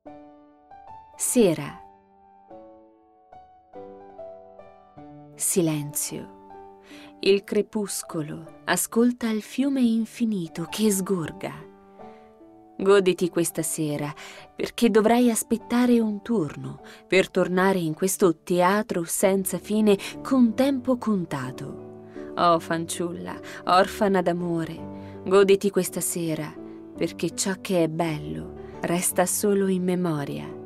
Sera. Silenzio. Il crepuscolo ascolta il fiume infinito che sgorga. Goditi questa sera, perché dovrai aspettare un turno per tornare in questo teatro senza fine con tempo contato. Oh fanciulla, orfana d'amore, goditi questa sera, perché ciò che è bello resta solo in memoria.